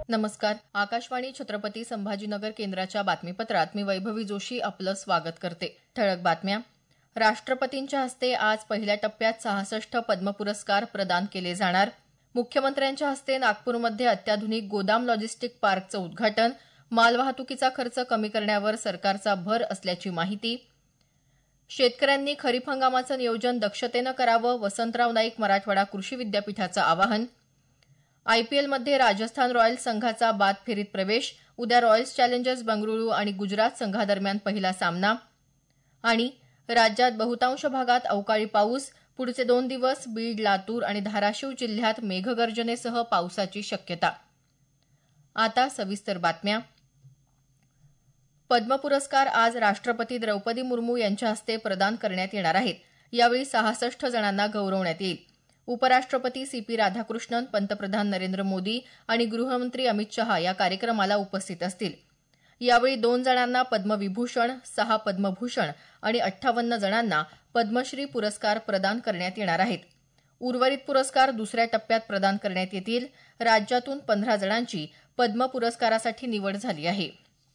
नमस्कार. आकाशवाणी छत्रपती संभाजीनगर केंद्राच्या बातमीपत्रात मी वैभवी जोशी आपलं स्वागत करते. ठळक बातम्या. राष्ट्रपतींच्या हस्ते आज पहिल्या टप्प्यात 66 पद्म पुरस्कार प्रदान केले जाणार. मुख्यमंत्र्यांच्या हस्ते नागपूरमध्ये अत्याधुनिक गोदाम लॉजिस्टिक पार्कचं उद्घाटन. मालवाहतुकीचा खर्च कमी करण्यावर सरकारचा भर असल्याची माहिती. शेतकऱ्यांनी खरीप हंगामाचं नियोजन दक्षतेनं करावं. वसंतराव नाईक मराठवाडा कृषी विद्यापीठाचं आवाहन. आयपीएलमध्ये राजस्थान रॉयल्स संघाचा बाद फेरीत प्रवेश. उद्या रॉयल्स चॅलेंजर्स बंगळुरू आणि गुजरात संघादरम्यान पहिला सामना. आणि राज्यात बहुतांश भागात अवकाळी पाऊस. पुढचे 2 दिवस बीड, लातूर आणि धाराशिव जिल्ह्यात मेघगर्जनेसह पावसाची शक्यता. आता सविस्तर बातम्या. पद्म पुरस्कार आज राष्ट्रपती द्रौपदी मुर्मू यांच्या हस्ते प्रदान करण्यात येणार आहेत. यावेळी 66 जणांना गौरवण्यात येईल. उपराष्ट्रपती सीपी राधाकृष्णन, पंतप्रधान नरेंद्र मोदी आणि गृहमंत्री अमित शहा या कार्यक्रमाला उपस्थित असतील. यावेळी 2 जणांना पद्मविभूषण, 6 पद्मभूषण आणि 58 जणांना पद्मश्री पुरस्कार प्रदान करण्यात येणार आहेत. उर्वरित पुरस्कार दुसऱ्या टप्प्यात प्रदान करण्यात येतील. राज्यातून 15 जणांची पद्म पुरस्कारासाठी निवड झाली आहे.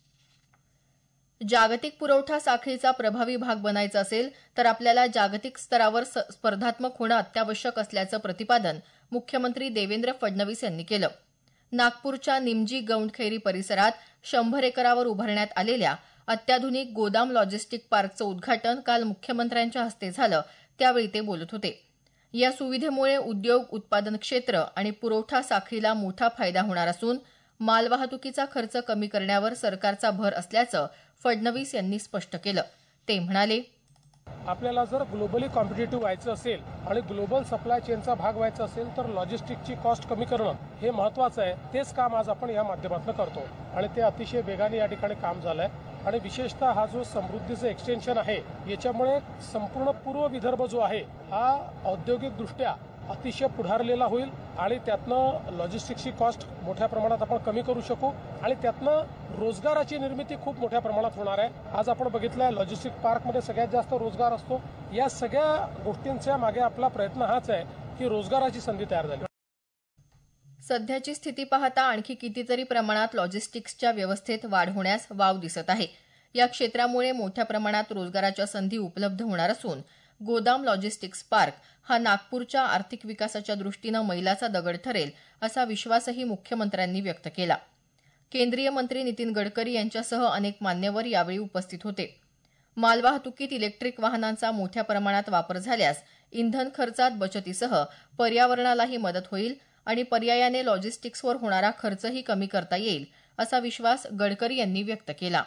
जागतिक पुरवठा साखळीचा प्रभावी भाग बनायचं असेल तर आपल्याला जागतिक स्तरावर स्पर्धात्मक होणं अत्यावश्यक असल्याचं प्रतिपादन मुख्यमंत्री देवेंद्र फडणवीस यांनी केलं. नागपूरच्या निमजी गौंडखैरी परिसरात 100 एकरावर उभारण्यात आलेल्या अत्याधुनिक गोदाम लॉजिस्टिक पार्कचं उद्घाटन काल मुख्यमंत्र्यांच्या हस्ते झालं. त्यावेळी ते बोलत होते. या सुविधेमुळे उद्योग, उत्पादन क्षेत्र आणि पुरवठा साखळीला मोठा फायदा होणार असून मालवाहतुकीचा खर्च कमी करण्यावर सरकारचा भर असल्याचं फडणवीस यांनी स्पष्ट केलं. ते म्हणाले, आपल्याला जर ग्लोबली कॉम्पिटिटिव्ह व्हायचं असेल आणि ग्लोबल सप्लाय चेनचा भाग व्हायचा असेल तर लॉजिस्टिकची कॉस्ट कमी करणं हे महत्वाचं आहे. तेच काम आज आपण या माध्यमातून करतो आणि ते अतिशय वेगाने या ठिकाणी काम झालंय. आणि विशेषतः हा जो समृद्धीचं एक्सटेन्शन आहे याच्यामुळे संपूर्ण पूर्व विदर्भ जो आहे हा औद्योगिकदृष्ट्या अतिशय पुढारलेला होईल आणि त्यातनं लॉजिस्टिक्सची कॉस्ट मोठ्या प्रमाणात आपण कमी करू शकू आणि त्यातनं रोजगाराची निर्मिती खूप मोठ्या प्रमाणात होणार आहे. आज आपण बघितलं लॉजिस्टिक पार्कमध्ये सगळ्यात जास्त रोजगार असतो. या सगळ्या गोष्टींच्या मागे आपला प्रयत्न हाच आहे की रोजगाराची संधी तयार झाली. सध्याची स्थिती पाहता आणखी कितीतरी प्रमाणात लॉजिस्टिक्सच्या व्यवस्थेत वाढ होण्यास वाव दिसत आहे. या क्षेत्रामुळे मोठ्या प्रमाणात रोजगाराच्या संधी उपलब्ध होणार असून गोदाम लॉजिस्टिक्स पार्क हा नागपूरच्या आर्थिक विकासाच्या दृष्टीनं मैलाचा दगड ठरेल असा विश्वासही मुख्यमंत्र्यांनी व्यक्त केला. केंद्रीय मंत्री नितीन गडकरी यांच्यासह अनेक मान्यवर यावेळी उपस्थित होते. मालवाहतुकीत इलेक्ट्रिक वाहनांचा मोठ्या प्रमाणात वापर झाल्यास इंधन खर्चात बचतीसह पर्यावरणालाही मदत होईल आणि पर्यायाने लॉजिस्टिक्सवर होणारा खर्चही कमी करता येईल असा विश्वास गडकरी यांनी व्यक्त केला.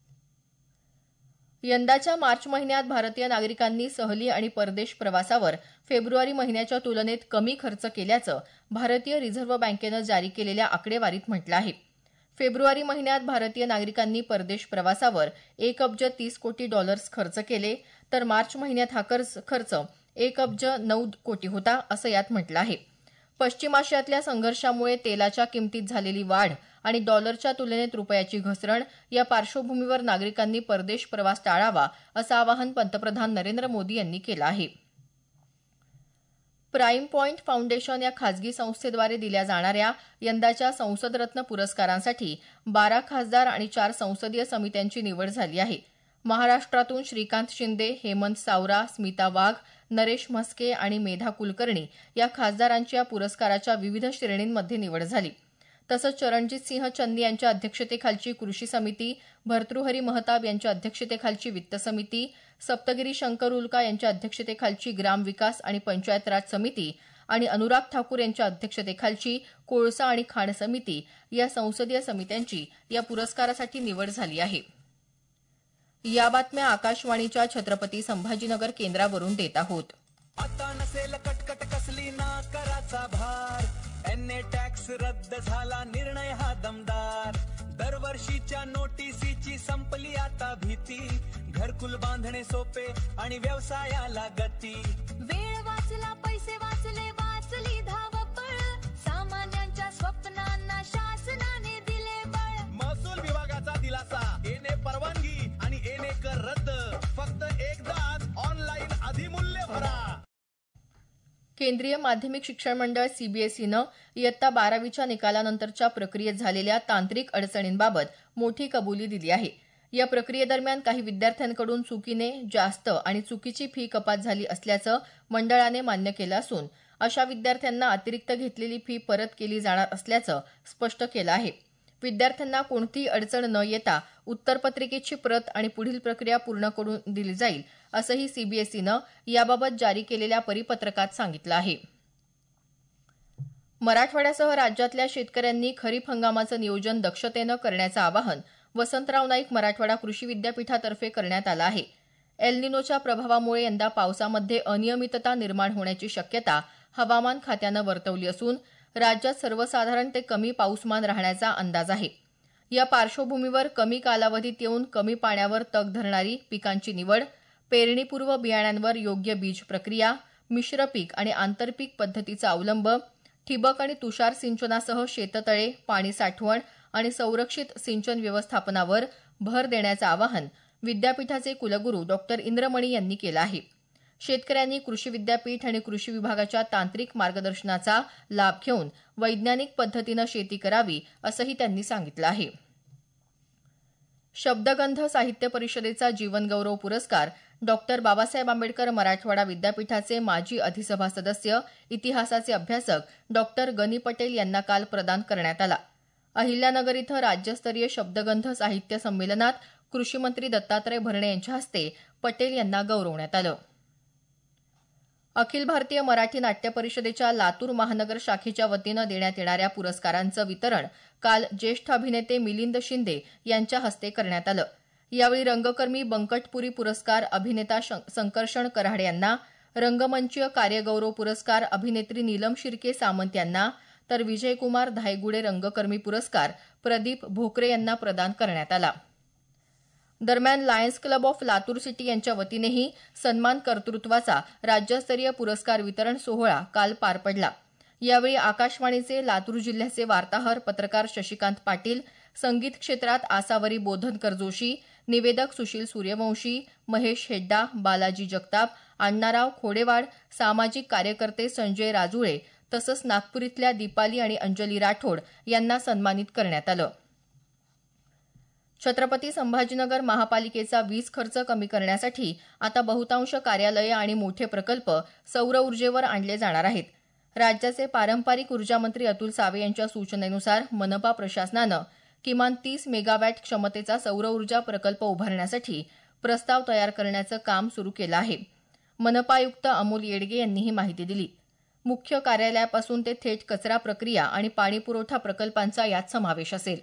यंदाच्या मार्च महिन्यात भारतीय नागरिकांनी सहली आणि परदेश प्रवासावर फेब्रुवारी महिन्याच्या तुलनेत कमी खर्च केल्याचं भारतीय रिझर्व्ह बँकेनं जारी केलेल्या आकडेवारीत म्हटलं आहे. फेब्रुवारी महिन्यात भारतीय नागरिकांनी परदेश प्रवासावर $1.30 खर्च केले तर मार्च महिन्यात हा खर्च $1.09 होता असं यात म्हटलं आहे. पश्चिम आशियातल्या संघर्षामुळे तेलाच्या किमतीत झालेली वाढ आणि डॉलरच्या तुलनेत रुपयाची घसरण या पार्श्वभूमीवर नागरिकांनी परदेश प्रवास टाळावा असं आवाहन पंतप्रधान नरेंद्र मोदी यांनी केलं आहे. प्राईम पॉइंट फाउंडेशन या खासगी संस्थेद्वारे दिल्या जाणाऱ्या यंदाच्या संसदरत्न पुरस्कारांसाठी 12 खासदार आणि 4 संसदीय समित्यांची निवड झाली आहे. महाराष्ट्रातून श्रीकांत शिंदे, हेमंत सावरा, स्मिता वाघ, नरेश म्हस्के आणि मेधा कुलकर्णी या खासदारांची या पुरस्काराच्या विविध श्रेणींमध्ये निवड झाली. तसंच चरणजित सिंह चन्नी यांच्या अध्यक्षतेखालची कृषी समिती, भर्तृहरी महताब यांच्या अध्यक्षतेखालची वित्त समिती, सप्तगिरी शंकर उल्का यांच्या अध्यक्षतेखालची ग्राम विकास आणि पंचायत राज समिती आणि अनुराग ठाकूर यांच्या अध्यक्षतेखालची कोळसा आणि खाण समिती या संसदीय समित्यांची या पुरस्कारासाठी निवड झाली आहे. या बातम्या आकाशवाणीच्या छत्रपती संभाजीनगर केंद्रावरून देत आहोत. आता नसेल कटकट कसली ना कराचा भार. एनए टॅक्स रद्द झाला, निर्णय हा दमदार. दरवर्षीच्या नोटिसीची संपली आता भीती. घरकुल बांधणे सोपे आणि व्यवसायाला गती. वेळ वाचला, पैसे वाचले, वाचली धावपळ. सामान्यांच्या स्वप्नांना शासनाने दिले बळ. महसूल विभागाचा दिलासा, एनए परवानगी आणि एनए कर रद्द. फक्त एकदाच ऑनलाईन अधिमूल्य भरा. केंद्रीय माध्यमिक शिक्षण मंडळ सीबीएसईनं इयत्ता 12वीच्या निकालानंतरच्या प्रक्रियेत झालेल्या तांत्रिक अडचणींबाबत मोठी कबुली दिली आहे. या प्रक्रियेदरम्यान काही विद्यार्थ्यांकडून चुकीने जास्त आणि चुकीची फी कपात झाली असल्याचं मंडळाने मान्य केलं असून अशा विद्यार्थ्यांना अतिरिक्त घेतलेली फी परत केली जाणार असल्याचं स्पष्ट केलं आहे. विद्यार्थ्यांना कोणतीही अडचण न येता उत्तरपत्रिकेची प्रत आणि पुढील प्रक्रिया पूर्ण करून दिली जाईल असंही सीबीएसईनं याबाबत जारी केलेल्या परिपत्रकात सांगितलं आहे. मराठवाड्यासह राज्यातल्या शेतकऱ्यांनी खरीप हंगामाचं नियोजन दक्षतेनं करण्याचं आवाहन वसंतराव नाईक मराठवाडा कृषी विद्यापीठातर्फे करण्यात आलं आहे. एल निनोच्या प्रभावामुळे यंदा पावसामध्ये अनियमितता निर्माण होण्याची शक्यता हवामान खात्यानं वर्तवली असून राज्यात सर्वसाधारण ते कमी पाऊसमान राहण्याचा अंदाज आहे. या पार्श्वभूमीवर कमी कालावधीत येऊन कमी पाण्यावर तग धरणारी पिकांची निवड, पेरणीपूर्व बियाण्यांवर योग्य बीज प्रक्रिया, मिश्र पीक आणि आंतरपीक पद्धतीचा अवलंब, ठिबक आणि तुषार सिंचनासह शेततळे, पाणी साठवण आणि संरक्षित सिंचन व्यवस्थापनावर भर देण्याचं आवाहन विद्यापीठाचे कुलगुरू डॉ. इंद्रमणी यांनी केलं आहे. शेतकऱ्यांनी कृषी विद्यापीठ आणि कृषी विभागाच्या तांत्रिक मार्गदर्शनाचा लाभ घेऊन वैज्ञानिक पद्धतीनं शेती करावी असंही त्यांनी सांगितलं आहे. शब्दगंध साहित्य परिषदेचा जीवनगौरव पुरस्कार डॉ. बाबासाहेब आंबेडकर मराठवाडा विद्यापीठाचे माजी अधिसभा सदस्य, इतिहासाचे अभ्यासक डॉ. गनी पटेल यांना काल प्रदान करण्यात आला. अहिल्यानगर इथं राज्यस्तरीय शब्दगंध साहित्य संमेलनात कृषी मंत्री दत्तात्रय भरणे यांच्या हस्ते पटेल यांना गौरवण्यात आलं. अखिल भारतीय मराठी नाट्य परिषदेच्या लातूर महानगर शाखेच्या वतीनं देण्यात येणाऱ्या पुरस्कारांचं वितरण काल ज्येष्ठ अभिनेते मिलिंद शिंदे यांच्या हस्ते करण्यात आलं. यावेळी रंगकर्मी बंकटपुरी पुरस्कार अभिनेता संकर्षण कराडे यांना, रंगमंचीय कार्यगौरव पुरस्कार अभिनेत्री नीलम शिर्के सामंत यांना, तर विजयकुमार धायगुडे रंगकर्मी पुरस्कार प्रदीप भोकरे यांना प्रदान करण्यात आला. दरम्यान Lions club of Latur city यांच्या वतीनेही सन्मान कर्तृत्वाचा राज्यस्तरीय पुरस्कार वितरण सोहळा काल पार पडला. यावेळी आकाशवाणीचे लातूर जिल्ह्याचे वार्ताहर पत्रकार शशिकांत पाटील, संगीत क्षेत्रात आसावरी बोधनकर जोशी, निवेदक सुशील सूर्यवंशी, महेश हेड्डा, बालाजी जगताप, अण्णाराव खोडेवाड, सामाजिक कार्यकर्ते संजय राजुळे तसंच नागपूर दीपाली आणि अंजली राठोड यांना सन्मानित करण्यात आलं. छत्रपती संभाजीनगर महापालिकेचा वीज खर्च कमी करण्यासाठी आता बहुतांश कार्यालये आणि मोठे प्रकल्प सौर ऊर्जेवर आणले जाणार आहेत. राज्याचे पारंपरिक ऊर्जा मंत्री अतुल सावे यांच्या सूचनेनुसार मनपा प्रशासनानं किमान 30 मेगावॅट क्षमतेचा सौर ऊर्जा प्रकल्प उभारण्यासाठी प्रस्ताव तयार करण्याचं काम सुरू केलं आहे. मनपा आयुक्त अमोल येडगे यांनी ही माहिती दिली. मुख्य कार्यालयापासून ते थेट कचरा प्रक्रिया आणि पाणीपुरवठा प्रकल्पांचा यात समावेश असेल.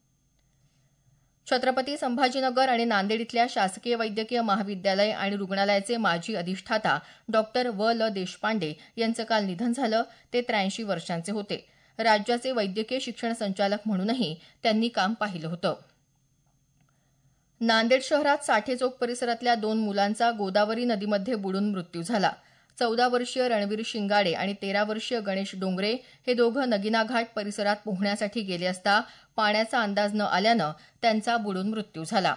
छत्रपती संभाजीनगर आणि नांदेड इथल्या शासकीय वैद्यकीय महाविद्यालय आणि रुग्णालयाचे माजी अधिष्ठाता डॉक्टर ल देशपांडे यांचं काल निधन झालं. ते 83 वर्षांचे होते. राज्याचे वैद्यकीय शिक्षण संचालक म्हणूनही त्यांनी काम पाहिलं होतं. नांदेड शहरात साठे चौक परिसरातल्या 2 मुलांचा गोदावरी नदीमध्ये बुडून मृत्यू झाला. 14 वर्षीय रणवीर शिंगाडे आणि 13 वर्षीय गणेश डोंगरे हे दोघं नगिना घाट परिसरात पोहण्यासाठी गेले असता पाण्याचा अंदाज न आल्यानं त्यांचा बुडून मृत्यू झाला.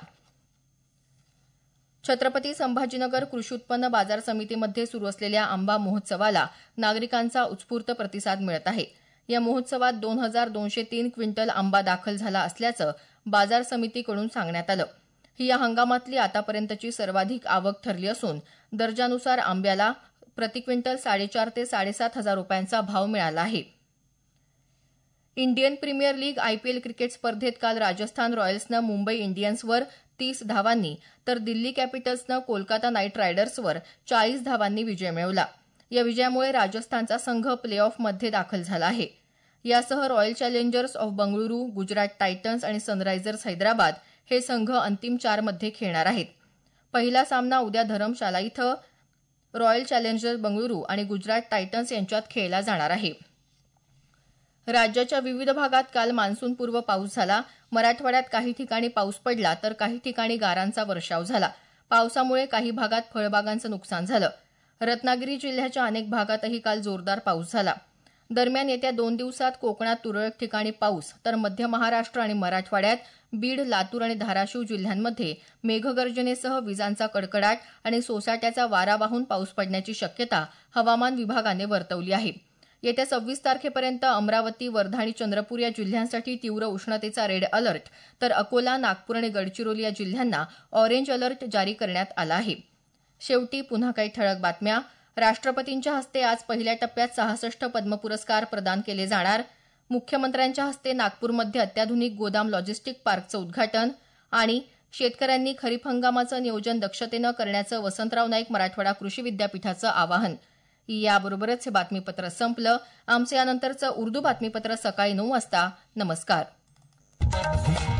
छत्रपती संभाजीनगर कृषी उत्पन्न बाजार समितीमध्ये सुरू असलेल्या आंबा महोत्सवाला नागरिकांचा उत्स्फूर्त प्रतिसाद मिळत आहे. या महोत्सवात 2203 क्विंटल आंबा दाखल झाला असल्याचं बाजार समितीकडून सांगण्यात आलं. ही या हंगामातली आतापर्यंतची सर्वाधिक आवक ठरली असून दर्जानुसार आंब्याला प्रति क्विंटल 4.5 ते 7.5 हजार रुपयांचा भाव मिळाला आहे. Indian premier league IPL cricket स्पर्धेत काल राजस्थान रॉयल्सनं मुंबई इंडियन्सवर 30 धावांनी तर दिल्ली कॅपिटल्सनं कोलकाता नाईट रायडर्सवर 40 धावांनी विजय मिळवला. या विजयामुळे राजस्थानचा संघ प्ले ऑफमध्ये दाखल झाला आहे. यासह royal challengers of Bengaluru, Gujarat titans आणि सनरायझर्स हैदराबाद हे संघ अंतिम 4 मध्ये खेळणार आहेत. पहिला सामना उद्या धरमशाला इथं रॉयल चॅलेंजर्स बंगळुरू आणि गुजरात टायटन्स यांच्यात खेळला जाणार आहे. राज्याच्या विविध भागात काल मान्सूनपूर्व पाऊस झाला. मराठवाड्यात काही ठिकाणी पाऊस पडला तर काही ठिकाणी गारांचा वर्षाव झाला. पावसामुळे काही भागात फळबागांचं नुकसान झालं. रत्नागिरी जिल्ह्याच्या अनेक भागातही काल जोरदार पाऊस झाला. दरम्यान येत्या 2 दिवसात कोकणात तुरळक ठिकाणी पाऊस तर मध्य महाराष्ट्र आणि मराठवाड्यात बीड, लातूर आणि धाराशिव जिल्ह्यांमध्ये मेघगर्जनेसह विजांचा कडकडाट आणि सोसाट्याचा वारा वाहून पाऊस पडण्याची शक्यता हवामान विभागाने वर्तवली आहे. येत्या 26 तारखेपर्यंत अमरावती, वर्धा आणि चंद्रपूर या जिल्ह्यांसाठी तीव्र उष्णतेचा रेड अलर्ट तर अकोला, नागपूर आणि गडचिरोली या जिल्ह्यांना ऑरेंज अलर्ट जारी करण्यात आला आहे. शेवटी पुन्हा काही ठळक बातम्या. राष्ट्रपतींच्या हस्ते आज पहिल्या टप्प्यात 66 पद्म पुरस्कार प्रदान केले जाणार. मुख्यमंत्र्यांच्या हस्ते नागपूरमध्ये अत्याधुनिक गोदाम लॉजिस्टिक पार्कचं उद्घाटन आणि शेतकऱ्यांनी खरीप हंगामाचं नियोजन दक्षतेनं करण्याचं वसंतराव नाईक मराठवाडा कृषी विद्यापीठाचं आवाहन. याबरोबरच हे बातमीपत्र संपलं. आमचं यानंतरचं उर्दू बातमीपत्र सकाळी 9 वाजता. नमस्कार.